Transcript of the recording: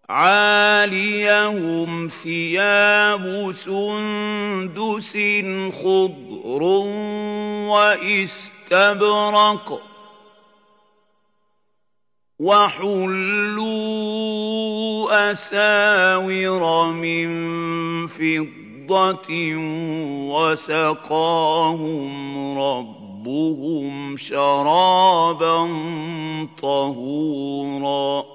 عَالِيَهُمْ ثِيَابُ سُندُسٍ خُضْرٌ وَإِسْتَبْرَقٌ ۖ وَحُلُّوا أَسَاوِرَ مِن فِضَّةٍ وَسَقَاهُمْ رَبُّهُمْ شَرَابًا طَهُورًا.